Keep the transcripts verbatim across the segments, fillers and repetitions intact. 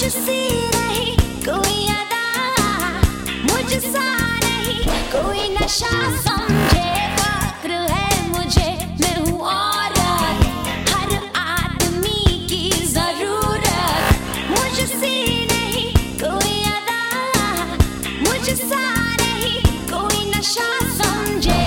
मुझसे नहीं कोई अदा, मुझसा नहीं कोई नशा, समझे फक्र है मुझे, मैं हूँ औरत, हर आदमी की जरूरत। मुझसे नहीं कोई अदा, मुझसा नहीं कोई नशा, समझे।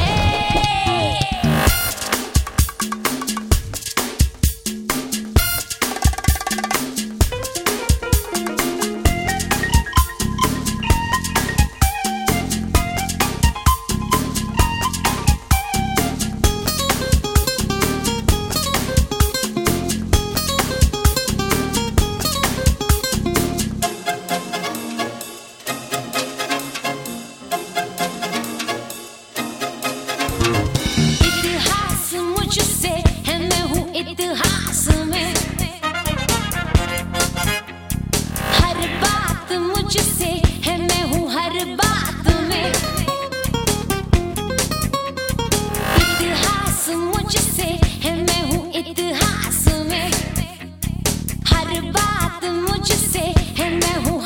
मुझसे है, मैं हूँ इतिहास में, हर बात मुझसे है, मैं हूँ हर बात में। इतिहास मुझसे है, मैं हूँ इतिहास में, हर बात मुझसे है, मैं हूँ